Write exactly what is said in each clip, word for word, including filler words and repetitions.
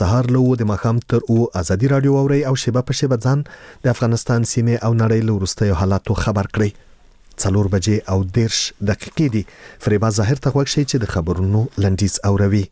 سهار له د ماښام تر او ازادي رادیو اوري او شیبه په شیبه ځان د افغانستان سیمه او نړۍ له وروستیو حالاتو خبر کړي. څلور بجې او دیرش دقیقې دي. فریبا ظاهر ته غوږ شي چې د خبرونو لنډیز اوروي.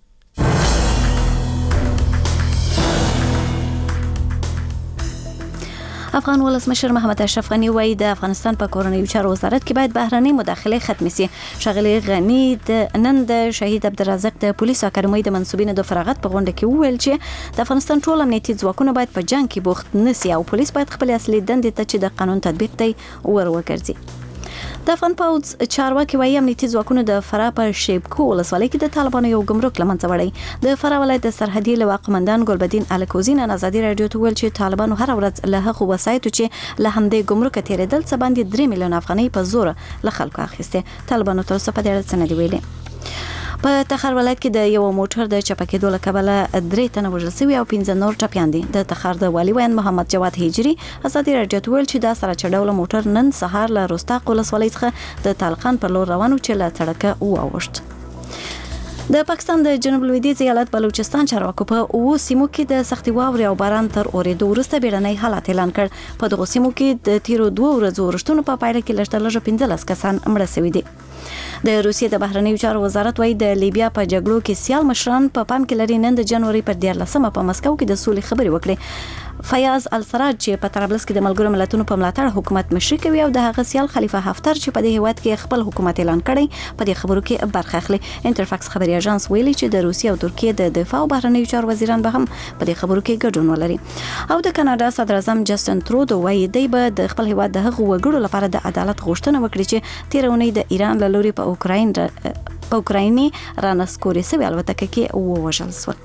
افغان ولسمشر محمد اشرف غنی وایي د افغانستان په کورنیو چارو وزارت کې باید بهرنۍ مداخله ختم شي. ښاغلي غنی د نن د شهید عبدالرزاق د پولیسو اکاډمۍ د منصوبینو د فراغت په غونډه کې وویل چې د افغانستان ټول امنیتي ځواکونه باید په جنگ کې بوخت نشي او پولیس باید خپل اصلي دندې ته چې د قانون تطبیق دی ور وګرځي. د افغان پوځ چارواکي وایي امنیتي ځواکونو د فراه په شیبکو ولسوالۍ کې د طالبانو یو ګمرک له منځه وړی. د فراه ولایت د سرحدي لواء قمندان ګلبدین الکوزي نن ازادي رادیو ته ویل چې طالبانو هر ورځ له هغو وسایطو چې له همدې ګمرک تیرېدل څه باندې درې میلیون افغانۍ په زور له خلکو اخیستې. طالبانو تر اوسه په دې اړه څه نه دي ویلي. په تخار ولایت کې د یو موټر د چپه کېدو له کبله درې تنه وژل شوي او پنځه نور ټپیان دي. د تخار د والي ویاند محمد جواد هجري ازادي رادیو ته ویل چې دا سره چډوله موټر نن سهار له رستاق ولسوالۍ څخه د طالقان پر لور روان و چې له سړکه واوښت. د پاکستان د جنوب لویدیځ ایالت بلوچستان چارواکو په اوو سیمو کې د سختي واورې او باران تر اورېدو وروسته بیړنی حالت اعلان کړ. په دغو سیمو کې د تیرو دوه ورځو وروستونو په پایله کې لږ تر لږه پنځلس کسان مړه شوي دي. د روسیې د بهرنیو چارو وزارت وايي د لیبیا په جګړو کې سیال مشران په پام کې لري نن د جنوري پر دیارلسمه په مسکو کې د سولې خبرې وکړي. فیاض السراج چې په طرابلس کې د ملګرو ملتونو په ملاتړ حکومت مشري کوي او د هغه سیال خلیفه حفتر چې په دې هیواد کې خپل حکومت اعلان کړی په دې خبرو کې برخه اخلي. انټرفاکس خبري اژانس ویلي چې د روسیې او ترکیې د دفاع او بهرنیو چارو وزیران به هم په دې خبرو کې ګډون ولري. او د کاناډا صدر اعظم جسټن ترودو وايي دی به د خپل هیواد د هغو وګړو لپاره د عدالت غوښتنه وکړي چې تیر اونۍ د ایران له لوري په اوکراین په اوکرایني رانسکوري سوي الوتکه کې ووژل شول.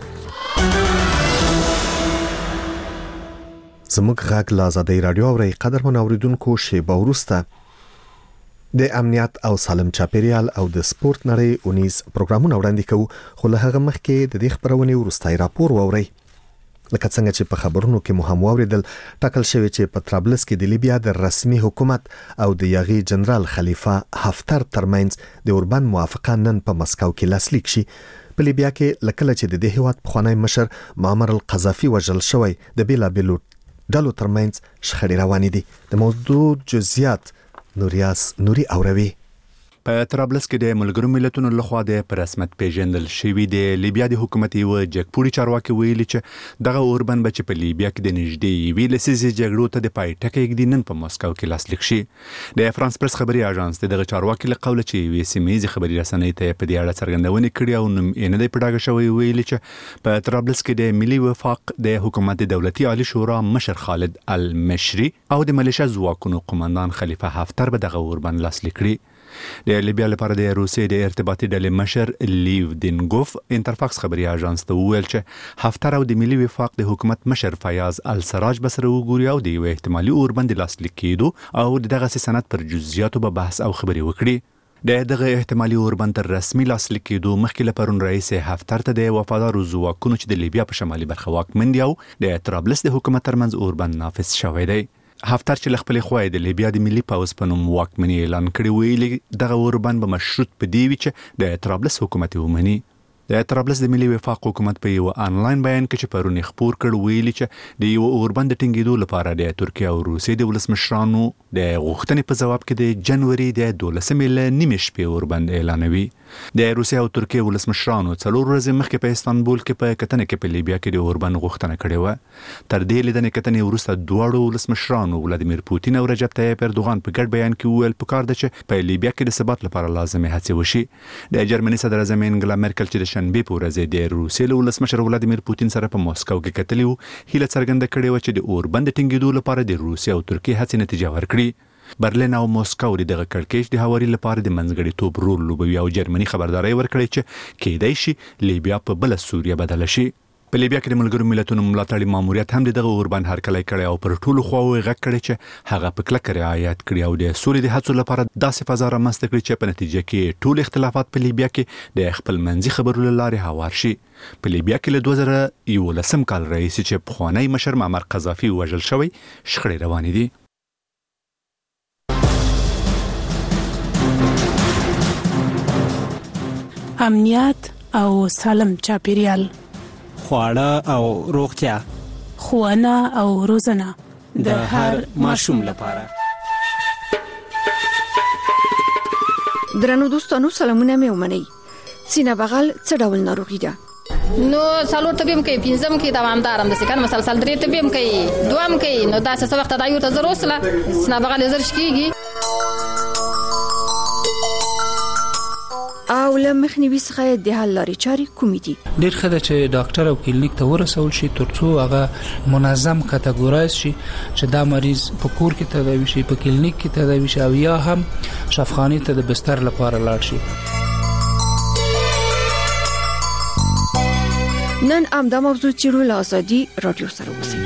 زموږ غږ له ازادي رادیو اوري. قدرمن اوریدونکو شیبه وروسته د امنیت او سالم چاپیریال او د سپورت نړۍ اونیز پروګرامونه وړاندې کوو. خو له هغه مخکې د دې خبرونې وروستای راپور واورئ. لکه څنګه چې په خبرونو کې مو هم واوریدل، ټاکل شوی چې په طرابلس کې د لیبیا د رسمي حکومت او د یاغي جنرال خلیفه حفتر ترمنځ د اوربان موافقه نن په مسکو کې لاسلیک شي. په لیبیا کې لکه چې د دې هیواد پخوانی مشر معمر القذافي وژل شوی د بیلابیلو ډلو ترمنځ شخړې روانې دي. د موضوع جزئیات نوریاس نوري اوروي. په طرابلس کې د ملګرو ملتونو لخوا د پر رسمیت پیژندل شوی د لیبیا د حکومت یو جګپوړي چارواکي ویلي چې دغه اوربن به چې په لیبیا کې د نږدې یوې لسیزې جګړو ته د پای ټکی ږدي نن په مسکو کې لاسلیک شي. د فرانس پرس خبري اژانس دغه چارواکي له قوله چې یوې سیمې خبري رسنۍ ته په دې اړه څرګندونه کړې او نوم یې نه دی پټاګه شوی. ویلي چې په طرابلس کې د ملي وفاق د حکومت دولتي عالی شورا مشر خالد المشري او د ملیشیا ځواکونو قومندان خلیفه حفتر به دغه اوربن لاسلیک کړي. د لیبیا لپاره د روسیې د ارتباطي ډلې مشر لیو دینګوف انټرفاکس خبري اژانس ته وویل چې حفتر او د ملي وفاق د حکومت مشر فیاض السراج به سره وګوري او د یو احتمالي اوربند لاسلیک کېدو او دغه سند پر جزئیاتو به بحث او خبري وکړي. د دغه احتمالي اوربند تر رسمي لاسلیک کېدو مخکې له پرون رئیس حفتر ته د وفادارو ځواکونو چې د لیبیا په شمالي برخه واکمن دي او د طرابلس د حکومت ترمنځ اوربند نافذ شوی دی. حفتر چې لخپل خوای د لیبیا د ملي پاوز په نوم واکمني اعلان کړی ویلي دغه اوربند به مشروط په دی وی چې د طرابلس حکومت ومني. د طرابلس د ملي وفاق حکومت په یو آنلاین بیان کې چې پرونی خبر کړ ویلي چې د یو اوربند ټینګېدو لپاره د ترکیه او روسیې د ولسمشرانو د غوښتنې په جواب کې د جنوري د دولسمې له نیمې شپې اوربند اعلانوي. د روسیې او ترکیې ولسمشرانو څلور ورځې مخکې په استانبول کې په کتنه کې په لیبیا کې د اوربند غوښتنه کړې و. تر دې لیدنې کتنې وروسته دواړو ولسمشرانو ولادیمیر پوتین او رجب طیب اردوغان په ګډ بیان کې وویل پکار ده چې په لیبیا کې د ثبات لپاره لازمه هڅې وشي. د جرمني صدر اعظم انګلا مرکل چې د شنبه په ورځ د روسیې له ولسمشر ولادیمیر پوتین سره په مسکو کې کتلی و هیله څرګنده کړې و چې د اوربند ټینګېدو لپاره د روسیې او ترکیې هڅې نتیجه ورکړي. برلین او مسکو دغه کړکېچ د هواري لپاره د منځګړیتوب رول لوبوي او جرمني خبرداري ورکړي چې کېدای شي لیبیا په بل سوریه بدل شي. په لیبیا کې د ملګرو ملتونو ملاتړي ماموریت هم دغه اوربند هرکلی کړی او پر ټولو خواوو غږ کړی چې هغه په کلکه رعایت کړي او د سولې د هڅو لپاره داسې فضا رامنځته کړي چې په نتیجه کې ټول اختلافات په لیبیا کې د خپل منځي خبرو له لارې هوار شي. په لیبیا کې له دوه زره یولسم کال راهیسې چې پخوانی مشر معمر قذافي وژل شوی شخړې روانې دي. امنیت او سالم چاپیریال خواړه او روغتیا، ښوونه او روزنه د هر ماشوم لپاره. درنو دوستانو سلامونه مې ومنئ. سینه بغل څه ډول ناروغي ده؟ نو څلور طبيب کوي، پنځم کې دوامدارم د سکن مسلسل درې طبيب کوي، دوام کوي. نو دا څه وخت دا یو ته زر وسله سینه بغل زر شکیږي. او له مخنیوي څخه د حل لارې چارې کومې دي؟ ډېر ښه ده چې ډاکټر او کلینیک ته ورسول شي ترڅو هغه منظم کټګورایز شي چې دا مریض په کور کې تداوي شي، په کلینیک کې تداوي شي، او یا هم شفاخانه ته د بستر لپاره لاړ شي. نن ام دا موضوع چیرو له ازادي رادیو سره اوسئ.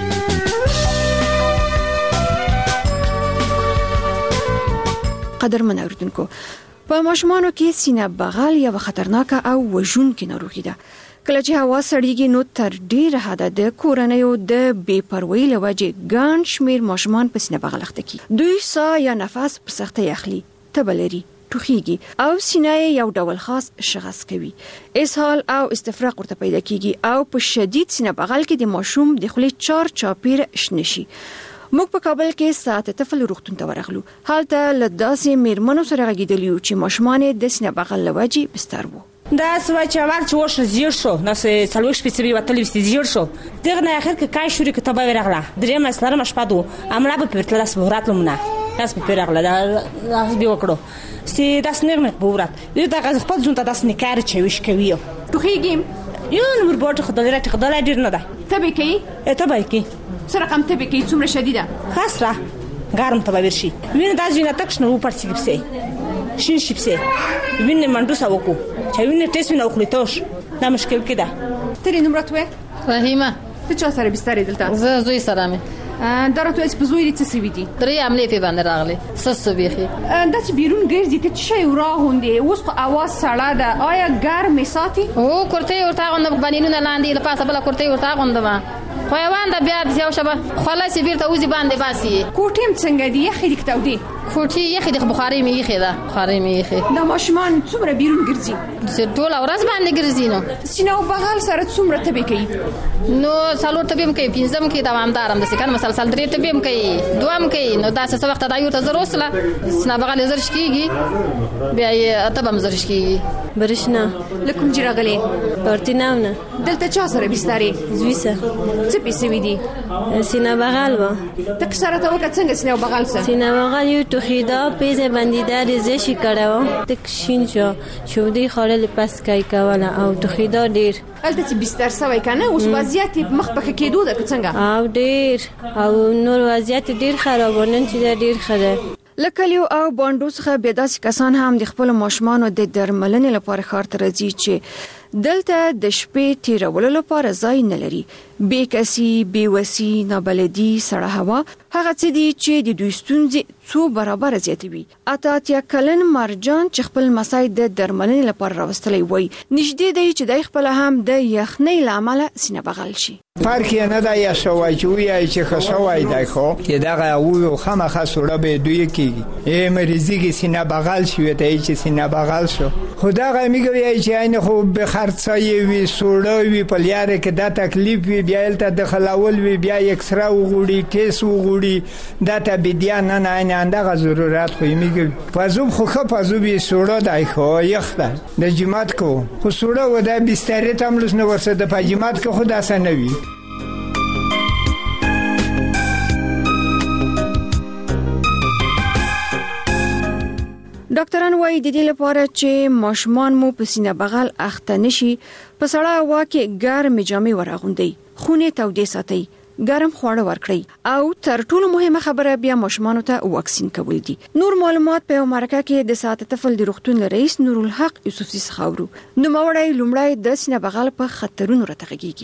قدرمن اوریدونکو، په ماشومانو کې سینه بغل یو خطرناکه او وژونکې ناروغي ده. کله چې هوا سړیږي نو تر ډیره حده د کورنیو د بې پروایۍ له وجې ګڼ شمېر ماشومان په سینه بغل اخته کیږي. دوی ساه یا نفس په سختۍ اخلي، تبه لري، ټوخیږي او سینه یو ډول خاص شغص کوي. اسهال او استفراغ ورته پیدا کیږي او په شدید سینه بغل کې د ماشوم د خولې چار چاپیر شنه شي. موږ په کابل کې ساعت طفل روغتون ته ورغلو. هلته له داسې میرمنو سره غږیدلیو چې ماشومان د سینه بغل له وجې بستر وو. دا سوای چې اول چې وښه زیړ شو، نو سه څلور شپې سوي وتلی وستې زیړ شو. دغه نه اخر کې کای شوري کې تبه ورغله. درې مسلره مشپادو امړه په پرتل لاس وراتلو منا. لاس په پرغله دا لاس به وکړو. سي داس نه بورات. دې دا غز خپل ځون ته داس نه کار چې وش کوي. ټوخیږم. یو نمبر بوت خدای راته خدای ډیر نه ده. تبه کوي؟ تبه کوي. سره کم تبه کوي څومره شدیده؟ خاصه ګرم تبه ورشي. وینه دا ځینه تک شنو پړسي کیسه. شین شپسه. وینه منډو ساوکو. چې وینه ټیسټ نه وکړیتوش. دا مشکل کده. ترې نمبر توه؟ رحیمه. ته چا سره بستر دلته؟ زه زوی سره مې. درته اس په زوی څه سوي دي؟ درې عملې په باندې راغلي. سسو بيخي. دا چې بیرون ګرځي ته شي وراغوندې اوس خو اواز سړه ده. آیا ګرمې ساتي؟ او کورته ورته غوند باندې نه لاندې لپاسه بل کورته ورته غوندما. خو یوان د بیا د یو شبه خلاص بیرته وځي باندې باسي. کوټیم څنګه دی؟ یخې دي کتاو دی. کوټي یخې د بخاري می یخې ده. بخاري می یخې. دا ماشومان څومره بیرون ګرځي؟ چې ټول ورځ باندې ګرځي نو. سینه او بغل سره څومره تبه کوي؟ نو څلور طبيب کوي، پنځم کې دوامدارم د سکن مسلسل درې طبيب کوي، دوام کوي. نو دا څه وخت دا یو ته زر وسله سینه بغل زر شکیږي، بیا یې تبه مزر شکیږي. برشنا لکم جراغلي پارتیناونه دلته چا سره بسترې؟ زویسه. څه پیسې وې دي؟ سینه بغل و. تک سره ته وکړه څنګه سینه بغل سره؟ سینه بغل یو توخیدا پیزه بندیده ریزشی کړه و. تک شین شو، شودي خړل پس کای کوله او توخیدا ډیر. البته چې بستر سوي کنه اوس وضعیت مخ په کېدو ده څنګه؟ او ډیر او نور وضعیت ډیر خرابونن چې ډیر خره. لکلیو او باندو څخه بیا داسې کسان هم د خپل ماشومانو د درملنې لپاره ښار ته راځي چې دلته د شپې تیرولو لپاره ځای نه لري. بې کسي، بې وسي، نابلدي، سړه هوا هغه څه دي چې د دوی ستونزې څو برابر زیاتوي. اته اتیا کلن مرجان چې خپل مسای د درملنې لپاره راوستلی وای نږدې دی چې د خپل هم د یخنۍ له امله سینه بغل شي. فرق نه دا یا شوای چې وی چې خصوای دی خو چې دغه او خامخا سوړه به دوی کیږي. ای مریضی کې سینه بغل شي ته چې سینه بغل شو. خدای میګوي چې عین خو به خرڅای وی سوړه وی په لیاره کې دا تکلیف وی بیا الته د خلاول وی بیا اکسرا وغوړي ټیس وغوړي دا ته بیا نه نه نه اندغه ضرورت خو میګوي پزوب خو خو پزوب یې سوړه دی خو یخته د جماعت کو خو سوړه و د بستر ته ملوس نه ورسره د پجماعت کو خدا سنوي. ډاکټران وايي د دې لپاره چې ماشومان مو په سینه بغل اخته نشي په سړه هوا کې ګرمې جامې وراغوندئ، خونې تودې ساتئ، ګرم خواړه ورکړئ او تر ټولو مهمه خبره بیا ماشومانو ته واکسین کول دي. نور معلومات په مرکه کې د ساعت طفل د روغتون رئیس نورالحق یوسفزي څخه اورو. نو مورای لومړی د سینه بغل په خطرونو راتغږیږي.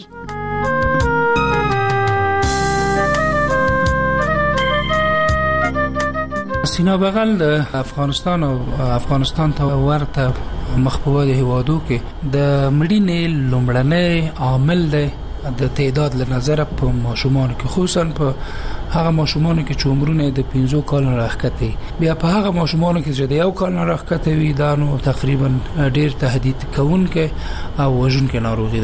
سینه بغل د افغانستان او افغانستان ته ورته مخبوبه د هوادو کې د مړینې لومړنی عامل دی د تعداد له نظر په ماشومان کې، خصوصا په هغه ماشومان کې چې عمرونه د پنځو کالو راښکته بیا په هغه ماشومان کې چې د یو کال راښکته وي دا نو تقریبا ډیر تهدید کوونکې او وژونکې ناروغي ده.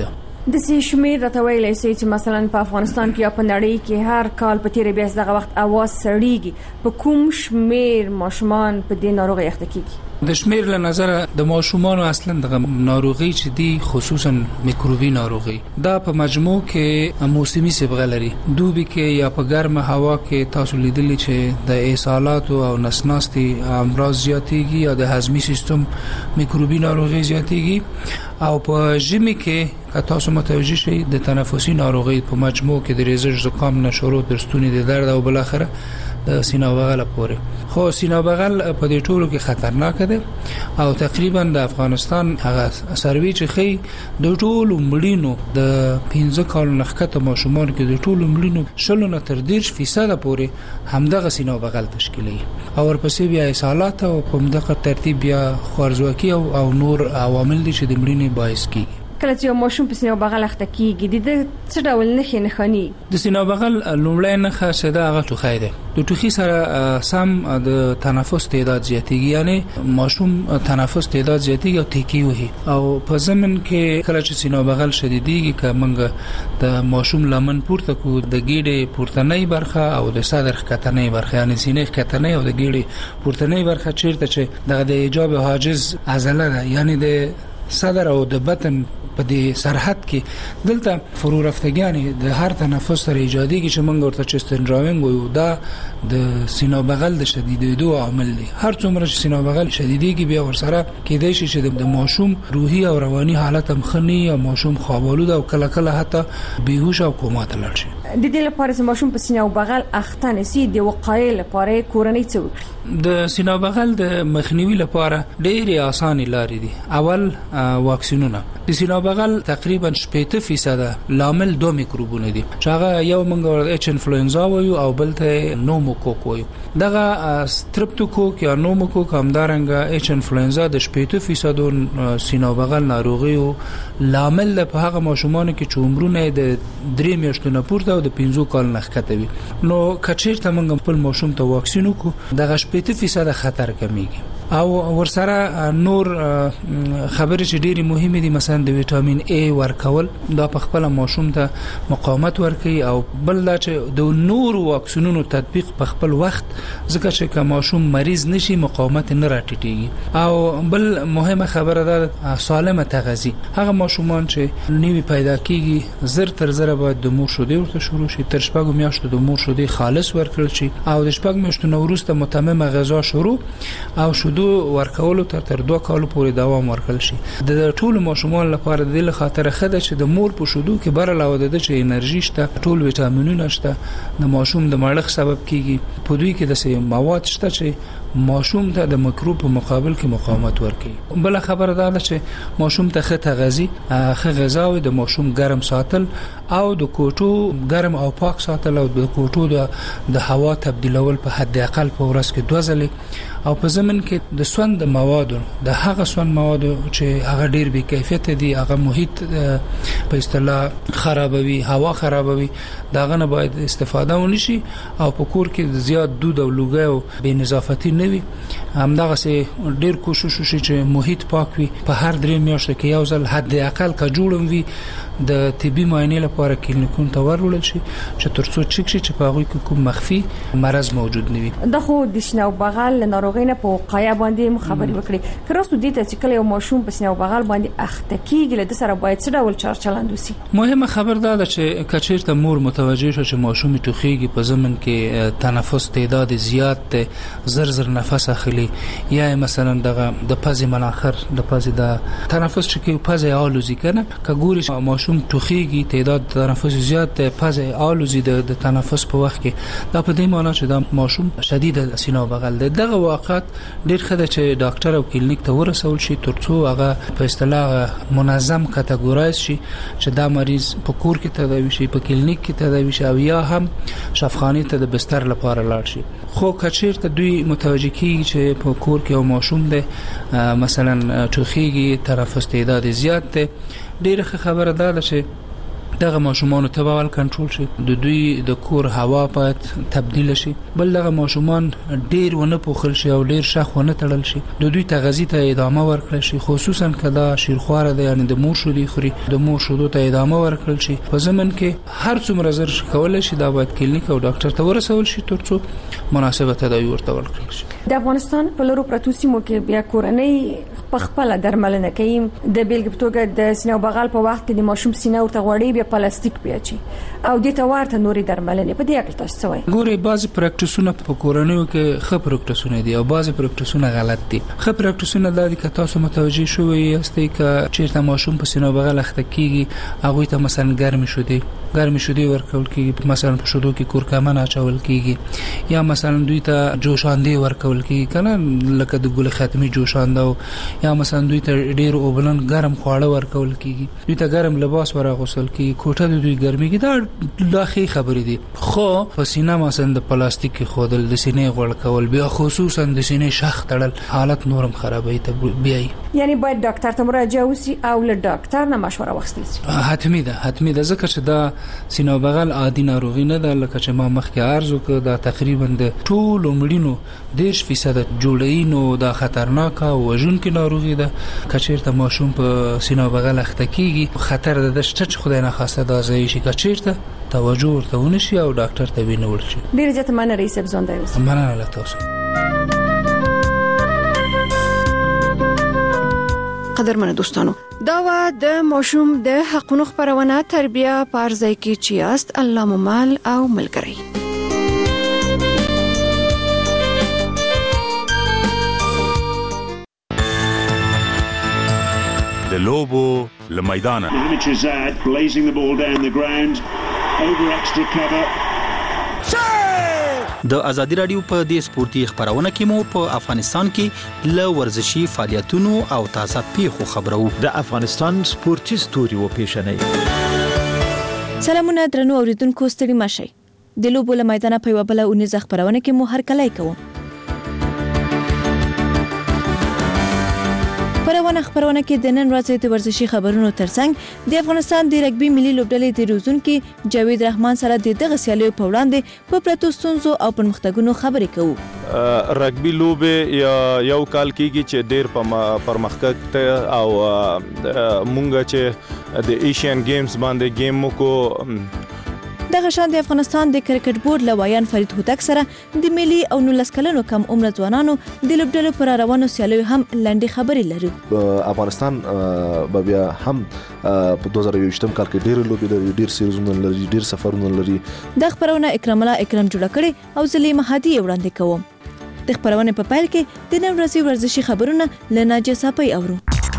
د سې شمیر راته ویلی سي چې مثلا په افغانستان کې یا په نړۍ کې هر کال په تیرې بیا دغه وخت اواز سړیږي، په کوم شمیر ماشومان په دې ناروغي اخته کیږي؟ د شمیر له نظر د ماشومان اصلا د ناروغي چې دی خصوصا میکروبي ناروغي دا په مجموع کې موسمي صبغه لري. دوبي کې یا په ګرمه هوا کې تاسو لیدلی چې د اسهالات او نسناستي امراض زیاتېږي یا د هضمي سیستم میکروبي ناروغي زیاتېږي، او په ژمي کې که تاسو متوجه شئ د تنفسي ناروغي په مجموع کې د ریزش، زکام، نشورو، درستونی د درد او بل اخره د سینه بغل پورې. خو سینه بغل په دې ټولو کې خطرناک ده او تقریبا د افغانستان هغه سروي چې خي د ټولو مړینو د پنځه کال نخکته ماشومان کې د ټولو مړینو شل نه تر دېرش فیصد پورې همدغه سینه بغل تشکیلي، او ورپسې بیا اسهالات او په همدغه ترتیب بیا خوارزواکي او, او نور عوامل دي چې د مړینې باعث کیږي. کله چې ماشوم په سینه بغل اخته کیږي د څه ډول نښې نښانې؟ د سینه بغل لومړی نښه چې دا هغه ټوخی ده. د ټوخي سره سم د تنفس تعداد زیاتېږي، یعنی ماشوم تنفس تعداد زیاتېږي او تیکی وهي، او په ضمن کې کله چې سینه بغل شدیدېږي که موږ د ماشوم لمن پورته کو د ګیډې پورتنۍ برخه او د صدر ښکتنۍ برخه، یعنی سینې ښکتنۍ او د ګیډې پورتنۍ برخه چیرته چې دغه د ایجاب حاجز عضله ده، یعنی د صدر او د بطن په دې سرحد کې دلته فرو رفتګانی د هر تنفس سره ایجادي کې چې موږ ورته چست ډراوینګ وایو، دا د سینه بغل د شدیدېدو عامل دی. هر څومره چې سینه بغل شدیدېږي بیا ورسره کېدای شي چې د ماشوم روحي او رواني حالت هم خني او ماشوم خوابالود او کله کله حتی بیهوش او کوما ته لاړ شي. د دې لپاره چې ماشوم په سینه بغل اخته نشي د وقایې لپاره کورنۍ څه وکړي؟ د سینه بغل د مخنیوي لپاره ډېرې اسانه لارې دي. اول واکسینونه. د سینه بغل تقریبا شپږ فیصد لامل دوه میکروبونه دي چې هغه یو موږ اچ انفلوئنزا وایو او بل ته نوموکوک وایو. دغه سترپټوکوک یا نوموکوک همدارنګه اچ انفلوئنزا د شپږ فیصد سینه بغل ناروغي او لامل په هغه ماشومان کې چې عمرونه د درې میاشتو نه پورته او د پنځو کال نه ښکته وي. نو کچیرته موږ خپل ماشوم ته واکسین وکړو دغه شپږ فیصد خطر کمیږي. او ورسره نور خبرې چې ډېری مهمه دي، مثلا د ویټامین ای ورکول، دا په خپل ماشوم ته مقاومت ورکوي، او بل دا چې د نور واکسینونو تطبیق په خپل وخت، ځکه چې که ماشوم مریض نشي مقاومت نه راټیټيږي. او بل مهمه خبره ده سالمه تغذیه. هغه ماشومان چې نوی پیدا کیږي زر تر زر باید د مور شیدې ورته شروع شي، تر شپږ میاشتو د مور شیدې خالص ورکړل شي، او د شپږ میاشتو نه وروسته متممه غذا شروع او شیدو ورکولو تر تر دوه کالو پورې دوام ورکړل شي. د ټول ماشومان لپاره د خاطر خده چې د مور په شیدو کې بر علاوه د چې انرژي شته، ټول ویټامینونه شته، د ماشوم د مړښت سبب کیږي. په دوی کې د سه مواد شته چې ماشوم ته د میکروب په مقابل کې مقاومت ورکوي. بل خبره ده چې ماشوم ته ښه تغذیه، ښه غذا او د ماشوم ګرم ساتل او د کوټو ګرم او پاک ساتل او د کوټو د هوا تبدیلول په حد اقل په ورځ کې دوه ځله، او په ضمن کې د سوند موادو د هغه سوند موادو چې هغه ډیر بې کیفیت دي، هغه محیط په اصطلاح خرابوي، هوا خرابوي، داغه نه باید استفاده ونشي. او په کور کې زیات دود او لوګي او بې نظافتي نه وي. همدغه سه ډیر کوشش وشي چې محیط پاک وي. په هر درې میاشتو کې یو ځل حد اقل کا جوړم وي د طبي معاینې لپاره کلینیکونو ته ورول شي چې ترڅو چک شي چې په هغه کې کوم مخفي مرض موجود نه وي. د خو د سینه بغل ناروغۍ نه په وقایه باندې خبرې وکړي. کراستو دې ته چې کله یو ماشوم په سینه بغل باندې اخته کیږي له سره باید څه ډول چارچلند وسی؟ مهمه خبر ده چې کچیرته مور متوجه شو چې ماشوم ټوخیږي، په ضمن کې تنفس تعداد زیات ده، زر زر نفس اخلي، یا مثلا دغه د پزې مناخر د پزې د تنفس چې کې پزې آلوزي کنه، کګوري ماشوم ټوخیږي، تعداد تنفس زیات ده، پزې آلوزي د تنفس په وخت کې، دا په دې معنی چې دا ماشوم شدید سینه بغل ده. دغه واقعات ډیر خده چې ډاکټر او کلینیک ته ورسول شي ترڅو هغه په اصطلاح منظم کټګورایز شي چې دا مریض په کور کې تداوي شي، په کلینیک کې تداوي شي، او یا هم شفاخانه ته د بستر لپاره لاړ شي. خو کچیرته دوی متوجه کیږي چې په کور کې یو ماشوم ده مثلا ټوخیږي، تنفس تعداد زیات ده، ډیره خبره ده چې دغه ماشومان ته به کنټرول شي، د دوی د کور هوا باید تبدیل شي، بل دغه ماشومان ډیر ونه پوښل شي او ډیر شخ ونه تړل شي، د دوی تغذیه ته ادامه ورکړل شي، خصوصا کله شیرخواره ده یعنی د مور شودي خوري، د مور شودو ته ادامه ورکړل شي. په زمن کې هر څومره زر کولای شي دا باید کلینیک او ډاکټر ته ورسول شي ترڅو مناسبه تداوی ورته ورکړل شي. د افغانستان په لورو پروتو سیمو کې بیا کورنۍ په خپل درملنه کوي، د بیلګې په توګه د سینې او بغل په وخت کې د ماشوم سینه ورته غوړي بیا پلاستیک پیاچي او د توارته نوري درملنه په دې اړه تاسو څه وایي؟ ګوري بعضی پریکټیسونه په کورنیو کې ښه پریکټیسونه دي او بعضی پریکټیسونه غلط دي. ښه پریکټیسونه د دې که تاسو متوجي شوی یاستئ چې چیرته ماشوم په سینه او بغل اخته کیږي هغه ته مثلا ګرمي شودي ګرمي شودي ورکول کیږي، مثلا په شودو کې کورکمن اچول کیږي، یا مثلا دوی ته جوشاندې ورکول کیږي کنه لکه د ګل ختمي جوشانده، یا مثلا دوی ته ډیر اوبلن ګرم خواړه ورکول کیږي، دوی ته ګرم لباس ورغوسل کیږي، کوټه د دوی ګرمي کې دا لاخي خبرې دي. خو په سینه مثلا د پلاستیک کې خودل د سینې غوړ کول بیا خصوصا د سینې شخ تړل حالت نورم خرابوي ته بیاي، یعنی باید ډاکټر ته مراجعه وسی او له ډاکټر نه مشوره واخیستل شي. حتمی ده حتمی ده ځکه چې دا سینه بغل عادي ناروغي نه ده، لکه چې ما مخکې عرض وکړ دا تقریبا د ټول مړینو دیش فیصد جوړی نو دا خطرناک او وژونکې ناروغي ده. کچیرته ماشوم په سینه بغل اخته کیږي خطر ده چې خدای نه خواسته دا ځای شي، کچیرته توجه ورته ونشي او ډاکټر ته وینول شي. ډیر ځته مننه رئیس ابزون دی اوس مننه له تاسو. قدرمنو دوستانو، دا و د ماشوم د حقونو خبرونه تربیه پارځای کې چیاست الله ممال او ملګری. د لوبو له میدانه Hamid blazing the ball down the ground over extra cover. د ازادي رادیو په دې سپورتي خبرونه کې مو په افغانستان کې ل ورزشي فعالیتونو او تازه پیښو خبرو. د افغانستان سپورتي ستوري و پیښنې. سلامونه درنو اوریدونکو، ستړي مشئ. د لوبو له میدانه په یو بل اونیز خبرونه کې مو هر کله کوم. پرونه خبرونه کې د نن ورځې د ورزشي خبرونو ترڅنګ د افغانستان د رګبي ملي لوبډلې د روزونکو جاوید رحمان سره د دغه سیالیو په وړاندې په پرتو ستونزو او پرمختګونو خبرې کوو. رګبي لوبه یو کال کېږي چې ډېر پرمختګ ته او مونږ چې د ایشین گیمز باندې گیم مو دغه شان د افغانستان د کرکټ بورډ لوایان فرید هوتک سره د ملي او نولس کلنو کم عمر ځوانانو د لوبډلو پر روانو سیالیو هم لنډي خبرې لري. افغانستان به بیا هم په دوه زره یوویشتم کال کې ډېر لوبې لري، ډېر سیریزونه لري، ډېر سفرونه لري. د خبرونه اکرام الله اکرم جوړ کړي او زلیم هادي وړاندې کوم. د خبرونه په پیل کې د نن ورځې ورزشي خبرونه لناجه صاحب اورو.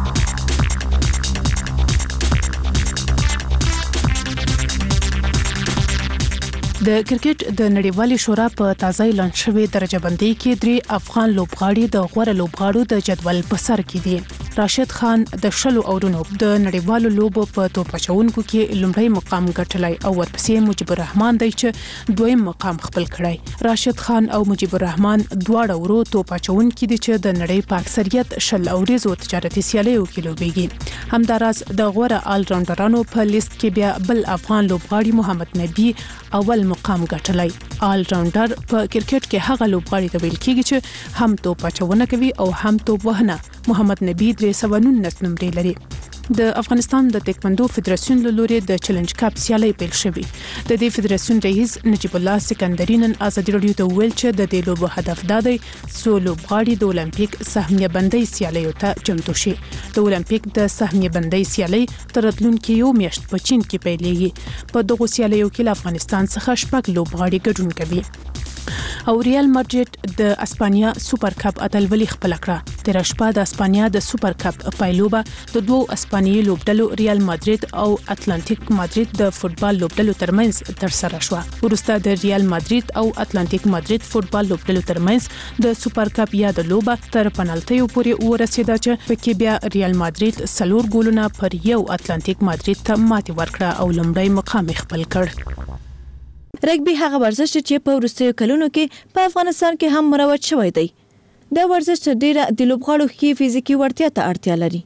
د کرکټ د نړیوالې شورا په تازه اعلان شوی درجه بندي کې درې افغان لوبغاړي د غوړه لوبغاړو د جدول په سر کې دي. راشد خان د شلو اورونو د نړیوالو لوبو په توپ اچونکو کې لومړی مقام ګټلی او ورپسې مجيب الرحمن دی چې دویم مقام خپل کړی. راشد خان او مجيب الرحمن دواړه ورو توپ اچونکي دي چې د نړۍ په اکثریت شل اوریزو تجارتي سیالیو کې لوبېږي. همداراز د غوړه آل راونډرانو په لیست کې بیا بل افغان لوبغاړي محمد نبی اول مقام ګټلی. آل راونډر په کرکټ کې هغه لوبغاړي ته ویل کېږي چې هم توپ اچونه کوي او هم توپ وهنه. محمد نبی درې سوه نولس نمرې لري. د افغانستان د تکوندو فدراسیون له لوري د چیلنج کپ سیالي پیل شوې. د دې فدراسیون رئیس نجیب الله سکندری نن ازادي رادیو ته ویل چې د دې لوبو هدف دا دی څو لوبغاړي د اولمپیک سهمیه بندۍ سیالي ته چمتو شي. د اولمپیک د سهمیه بندۍ سیالي تر راتلونکي یو میاشت په چین کې پیلېږي. په دغه سیالیو کې له افغانستان څخه شپږ لوبغاړي ګډون کوي. او ریال ماډریډ د اسپانیا سوپر کپ اتلولي خپل کړه. تیر شپه د اسپانیا د سوپر کپ پایلوبه د دوو اسپانیي لوبډلو ریال ماډریډ او اتلانټیک ماډریډ د فوتبال لوبډلو ترمنځ تر سره شو. ورسته د ریال ماډریډ او اتلانټیک ماډریډ فوتبال لوبډلو ترمنځ د سوپر کپ یا د لوبه تر پنالټیو پورې ورسېده چې پکې بیا ریال ماډریډ څلور ګولونه پر یو اتلانټیک ماډریډ ته ماتې ورکړه او لومړی مقام خپل کړ. رګبي هغه ورزش چې په وروستیو کلونو کې په افغانستان کې هم مروج شوی دی. دا ورزش ډیره د لوبغاړو ښې فزیکي وړتیا ته اړتیا لري.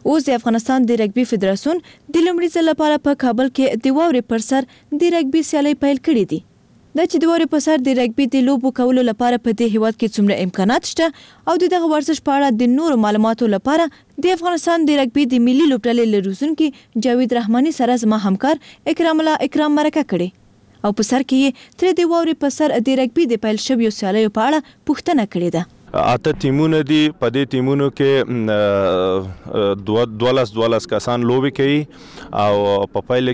اوس د افغانستان د رګبي فدراسیون د لومړي ځل لپاره په کابل کې د واورې پر سر د رګبي سیالي پیل کړې دي. دا چې د واورې په سر د رګبي د لوبو کولو لپاره په دې هیواد کې څومره امکانات شته او د دغه ورزش په اړه د نورو معلوماتو لپاره د افغانستان د رګبي د ملي لوبډلې لروزونکي جاوید رحماني سره زما همکار اکرام الله اکرام مرکه کړې او په سر کې تر د واورې په سر د رګبي د پیل شویو سیالیو په اړه پوښتنه کړې ده. اته ټیمونه دي، په دې ټیمونو کې دولس دولس کسان لوبي کوي او په پایله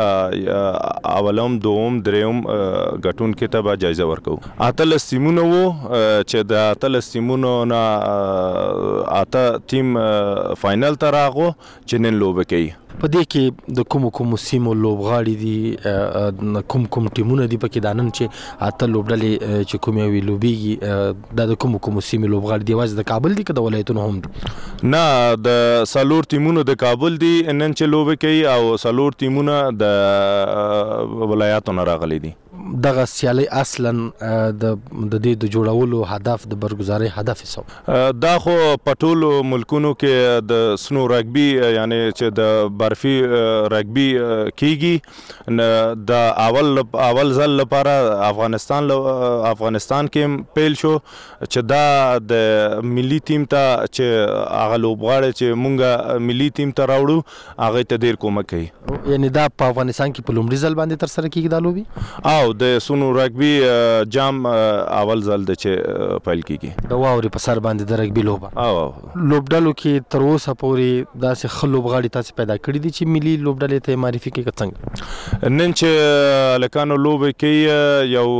کې اولم دوم دریم غټون کې ته به جایزه ورکو. اتلس ټیمونه وو چې د اتلس ټیمونو نه اته ټیم فائنل ته راغو چې نن لوبي کوي. په دې کې د کوم کوم سیمو لوبغاړي دي، کوم کوم ټیمونه دي پکې دانن چې اته لوبډلې چې کومې وی لوبيږي د کوم کوم سیمو لوبغاړي دی واځ د کابل دي که د ولایتونو هم دي؟ نه، د سالور ټیمونو د کابل دي نن چې لوبي کوي او سالور ټیمونه د ولایتونو نه راغلي دي. دغه سیالي اصلا د د دې د جوړولو هدف د برګزاري هدف څه دا خو په ټولو ملکونو کې د سنو رګبي یعنی چې د برفي رګبي کیږي د اول اول ځل لپاره افغانستان افغانستان کې پیل شو چې دا د ملي ټیم ته چې هغه لوبغاړي چې مونږه ملي ټیم ته راوړو هغه ته ډیر کومک کوي. یعنی دا په افغانستان کې په لومړي ځل باندې تر سره کیږي دا لوبي او د سونو رګبي جام اول ځل د چې پیل کیږي د واوري په سر باندې د رګبي لوبه. او لوبډلو کې تر اوسه پورې داسې ښه لوبغاړي تاسو پیدا کړي دي چې ملي لوبډلې ته معرفي کوي څنګه؟ نن چې لکانو لوبه کوي یو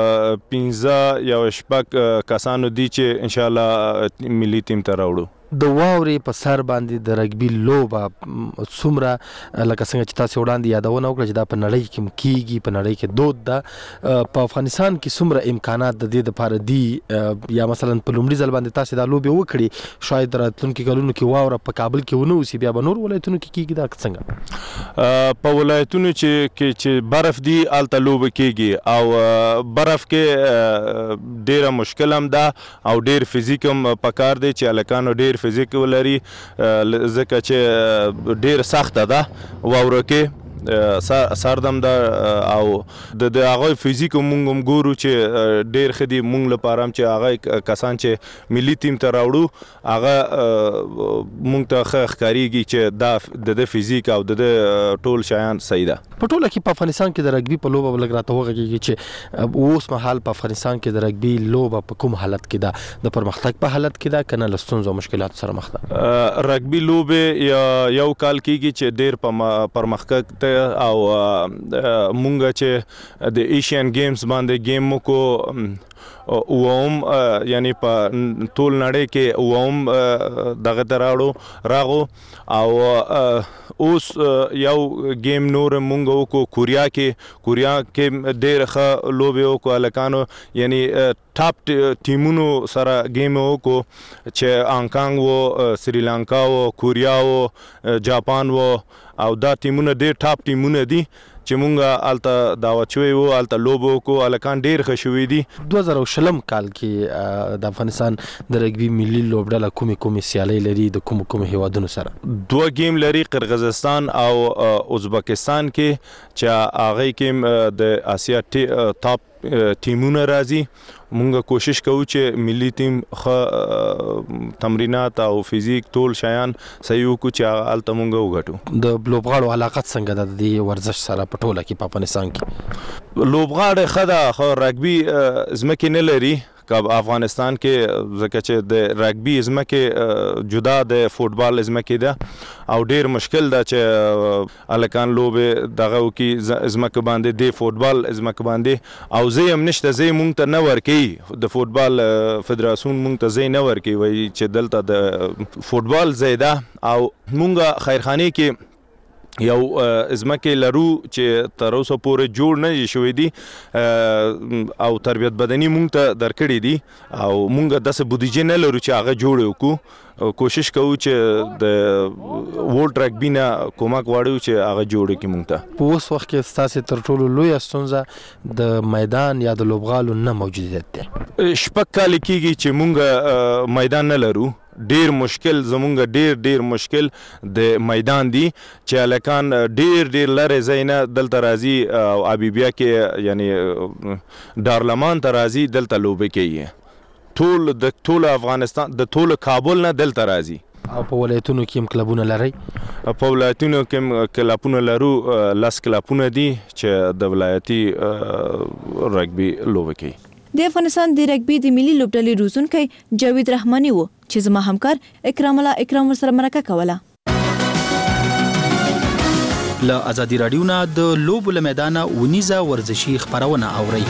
پنځه یو شپږ کسانو دي چې ان شاء الله ملي ټیم ته راوړو. د واورې په سر باندې د رګبي لوبه څومره لکه څنګه چې تاسو وړاندې یادونه وکړه چې دا په نړۍ کې کیږي، په نړۍ کې دود ده، په افغانستان کې څومره امکانات د دې لپاره دي یا مثلا په لومړي ځل باندې تاسو دا لوبه وکړي شاید راتلونکي کلونو کې واوره په کابل کې ونه اوسي بیا به نور ولایتونو کې کیږي دا څنګه؟ په ولایتونو چې چې برف دي الته لوبه کیږي او برف کې ډیره مشکل هم ده او ډیر فزیک هم پکار دی چې الکانو ډیر فزیک ولري ځکه چې ډیر سخته ده واوره کې سردم ده او د هغه فزیک مونږ هم ګورو چې ډیر خدي مونږ لپاره هم چې هغه کسان چې ملي ټیم ته راوړو هغه مونږ ته ښکاریږي چې دا د فزیک او د ټول شیان صحیح ده. په ټوله کې په افغانستان کې د رګبي په لوبه لګ راته وغږیږي چې اوس مهال په افغانستان کې د رګبي لوبه په کوم حالت کې ده؟ د پرمختګ په حالت کې ده کنه له ستونزو او مشکلاتو سره مخ ده؟ رګبي لوبه یو کال کېږي چې ډیر پرمختګ او مونږ چې د ایشین گیمز باندې گیم مو کو اوم یعنی په ټول نړۍ کې اوم دغه تراړو راغو او اوس یو گیم نور مونږ وکړو کوریا کې کوریا کې ډېر ښه لوبې وکړو هلکانو یعنی ټاپ ټیمونو سره گیم وکړو چې هانګکانګ و سریلانکا و کوریا و جاپان و او دا ټیمونه ډېر ټاپ ټیمونه دي چې مونږه الته دعوت شوی وو الته لوبو کو الکان ډیر ښه شوی دي. دوه زره شلم کال کې د افغانستان د رګبي ملي لوبډله کومې کومې سیالۍ لري د کوم کوم هیوادونو سره؟ دوه گیم لري قرغیزستان او ازبکستان کې چې هغه کې د آسیا ټاپ ټیمونه راځي. مونږه کوشش کوو چې ملي ټیم ښه تمرینات او فزیک ټول شیان صحیح وکړو چې الته مونږه وګټو. د لوبغاړو علاقت څنګه ده د دې ورزش سره په ټوله کې په افغانستان کې؟ لوبغاړي ښه ده خو رګبي ځمکې نه لري که افغانستان کې ځکه چې د رګبي ځمکې جدا د فوټبال ځمکې ده او ډیر مشکل ده چې الکان لوبې دغه وکړي ځمکه باندې د فوټبال ځمکه باندې او ځای هم نشته. ځای مونږ ته نه ورکوي د فوټبال فدراسیون مونږ ته ځای نه ورکوي وایي چې دلته د فوټبال ځای ده او مونږه خیرخانې کې یو ځمکې لرو چې تر اوسه پورې جوړ نه شوی دي او تربیت بدني مونږ ته درکړي دي او مونږ داسې بودیجه نه لرو چې هغه جوړ وکړو. کوشش کوو چې د ورلد رګبي نه کومک غواړو چې هغه جوړ کړي مونږ ته. په اوس وخت کې ستاسو تر ټولو لویه ستونزه د میدان یا د لوبغالو نه موجودیت دی؟ شپږ کال کېږي چې مونږ میدان نه لرو. ډیر مشکل زمونږ ډیر ډیر مشکل د میدان دی چې الکان ډیر ډیر لره زینه دلته راځي او ابيبیا کې یعنی دارلمان ته راځي دلته لوبه کوي ټول د ټول افغانستان د ټول کابل نه دلته راځي او په ولایتونو کې هم کلبونه لري په ولایتونو کې هم کلبونه لرو لاس کلبونه دي چې د ولایتي رګبي لوبه کوي د افغانستان د رګبي د ملي لوبډلې روزونکي جاوید رحماني وو چې زما همکار اکرام الله اکرام سره مرکه کوله له ازادي رادیو نه د لوبو له میدانه ونیزه ورزشي خبرونه اوري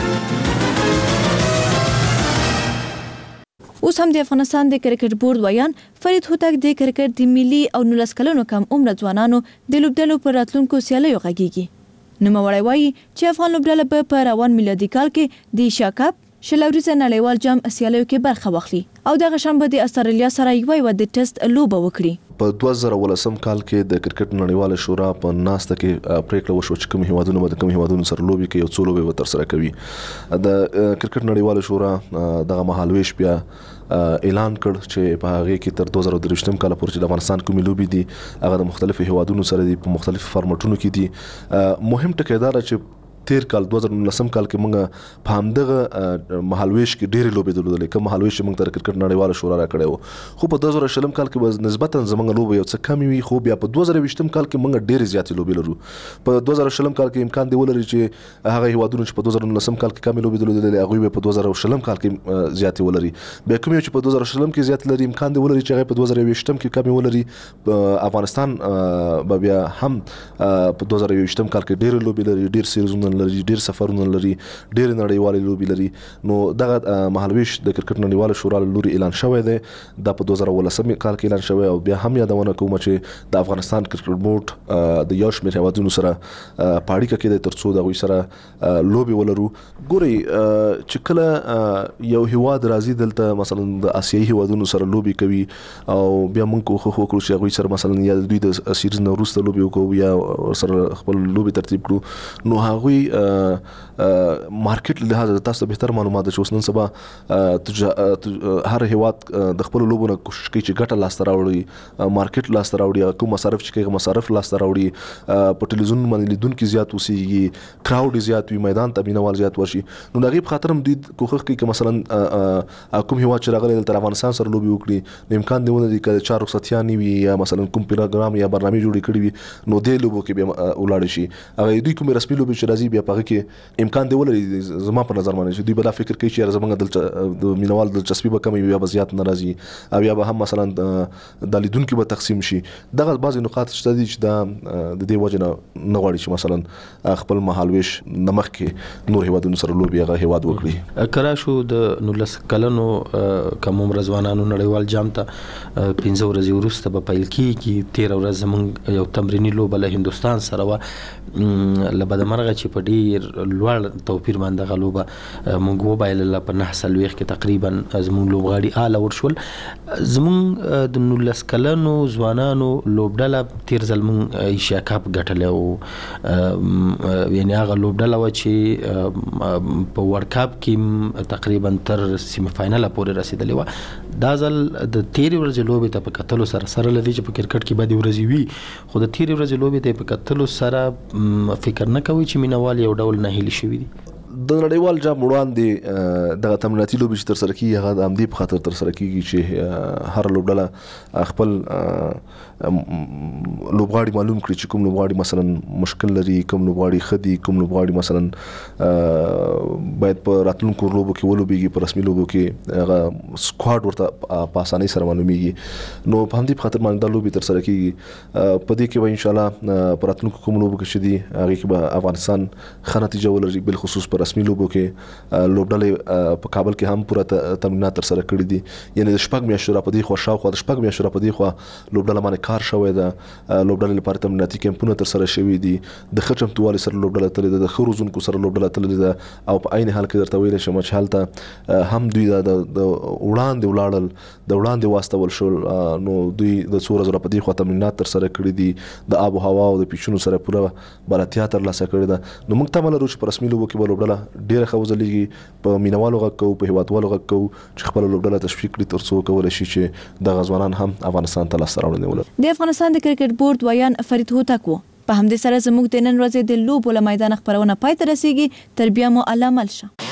اوس هم د افغانستان د کرکټ بورډ ویان فرید هوتک د کرکټ د ملي او نولس کلونو کم عمر ځوانانو د لوبډلو پر راتلونکو سیالیو غږیږي نوموړی وایي چې افغان لوبډله به په روان میلادي کال کې د ایشیا کپ شلوريزه نړیوال جام سیالیو کې برخه واخلي او دغه شنبه د استرالیا سره یو یو د ټیسټ لوبه وکړي په دوه زره ولسم کال کې د کرکټ نړیواله شورا په ناسته کې پریکړه وشو چې کوم هیوادونه به د کوم هیوادونو سره لوبي کوي او څو لوبي به تر سره کوي د کرکټ نړیواله شورا دغه مهالويش بیا اعلان کړ چې په هغه کې تر دوه زره درویشتم کال پورې د افغانستان کومې لوبي دي هغه د مختلفو هیوادونو سره دي په مختلفو فارمټونو کې دي مهم ټکی دا چې تیر کال دوه زره نولسم کال کې موږ په همدغه مهالويش کې ډېرې لوبې درلودلې کوم مهالويش موږ تر کرکټ نړیواله شورا را کړی وو خو په دوه زره شلم کال کې نسبتا زموږ لوبې یو څه کمې وي خو بیا په دوه زره ویشتم کال کې موږ ډېرې زیاتې لوبې لرو په دوه زره شلم کال کې امکان دی ولري چې هغه هیوادونو چې په دوه زره نولسم کال کې کمې لوبې درلودلې هغوی په دوه زره شلم کال کې زیاتې ولري بیا کوم چې په دوه زره شلم کې زیات لري امکان دی ولري چې هغه په دوه زره ویشتم کې کمې ولري افغانستان به بیا هم په دوه زره ویشتم کال کې ډېرې لوبې لري ډېر سیریزونه لري ډېر سفر لري ډېر نړیوالې لوبې لري نو دغه مهالويش د کرکټ نړیواله شورا له لوري اعلان شوی دی دا په دوه زره ولسم کال کې اعلان شوی او بیا هم یادونه کوم چې د افغانستان کرکټ بورډ د یو شمېر هیوادونو سره په اړیکه کې دی ترڅو د هغوی سره لوبې ولرو ګورئ چې کله یو هیواد راځي دلته مثلا د اسیایي هیوادونو سره لوبې کوي او بیا موږ کوښښ وکړو چې هغوی سره مثلا یا دوی د سیریز نه وروسته لوبې وکړو یا سره خپل لوبې ترتیب کړو نو هغوی مارکیټ لحاظ تاسو به معلومات چې اوس نن سبا هر هیواد د خپل لوبو نه کوشش کوي چې ګټه لاس ته راوړي مارکیټ لاس ته راوړي کوم مصارف چې کوي مصارف لاس ته راوړي په ټلویزیون باندې لیدونکو زیات اوسېږي کراود زیات وي میدان ته مینوال زیات ورشي نو دغه په خاطر هم دوی کوښښ کوي چې مثلا کوم هیواد چې راغلی د افغانستان سره لوبي وکړي نو امکان دی ونه دي چې چارو ستیانی وي یا مثلا کوم پروګرام یا برنامه جوړ کړی وي نو د لوبو کې به ولاړ شي هغه دوی کوم رسمي لوبي چې راځي بیا په کې امکان دی ولري زما په نظر باندې چې دوی بل فکر کوي چې زمونږ د مینوال دلچسپي به کمی وي یا زیات ناراضي او یا به هم مثلا د لیدونکو به تقسیم شي دغه بعضی نقاط شته دي چې د د دې وجه نه نه غواړي چې مثلا خپل مهالويش نمخ کې نور هیوادونو سره لوبي هغه هیواد وکړي کرا شو د نولس کلنو کوم رضوانانو نړیوال جام ته پنځه ورځې وروسته به پیل کیږي تیر ورځ زمونږ یو تمرینی لوبه له هندستان سره و لبدمرغه چې په ډیر لوړ توپیر باندې غلوبه مونږ وبایل په نه سلويخ کې تقریبا زمون لوبغاړي اعلی ورشول زمون د نولس کلنو ځوانانو لوبډله تیر ځلمون ایشیا کپ ګټلې او یعنی هغه لوبډله و چې په ورلد کپ کې تقریبا تر سیمه فائنل پورې رسیدلې و دا ځل د تیر ورځې لوبې ته په کتلو سره سره لدی چې په کرکټ کې باندې ورځي وي خو د تیر ورځې لوبې ته په کتلو سره فکر نه کوي چې مینوال یو ډول نه هلي شوی دي د نړیوال جام وړاندې دغه تمریناتي لوبې چې تر سره کیږي هغه د همدې په خاطر تر سره کیږي چې هر لوبډله خپل لوبغاړي معلوم کړي چې کوم لوبغاړي مثلا مشکل لري کوم لوبغاړي خدي کوم لوبغاړي مثلا باید په راتلونکو لوبو کې ولوبېږي په رسمي لوبو کې هغه سکواډ ورته په اسانۍ سره معلومیږي نو په همدې په خاطر باندې دا لوبې تر سره کیږي په دې کې به ان شاء الله په راتلونکو کوم لوبو کې شدي هغه کې به افغانستان ښه نتیجه ولري بل خصوص په رسمي لوبو کې لوبډلې په کابل کې هم پوره تمرینات تر سره کړي دي یعنی د شپږ میاشتو را پدې خو شاوخوا د شپږ میاشتو را پدې خو لوبډله باندې کار شوی ده لوبډلې لپاره تمریناتي کمپونه تر سره شوي دي د ښه چمتووالي سره لوبډله تللې ده د ښه روزونکو سره لوبډله تللې ده او په عین حال کې درته ویلی شم چې هلته هم دوی د وړاندې ولاړل د وړاندې واستول شول نو دوی د څو ورځو را پدې خو تمرینات تر سره کړي دي د آب و هوا او د پیچونو سره پوره بلدتیا ترلاسه کړې ده نو موږ تمه لرو چې په رسمي لوبو کې به لوبډله لوبډله ډیره خوځلېږي په مینوالو غږ کوو په هیوادوالو غږ کوو چې خپل لوبډله تشویق کړي ترڅو کولای شي چې د غزوانان هم افغانستان ته لاسته راوړنې ولري. د افغانستان د کرکټ بورډ ویان فرید هوتک وو. په همدې سره زموږ د نن ورځې د لوبو له میدان خبرونه پای ته رسیدي. تر بیا مو علامه شه.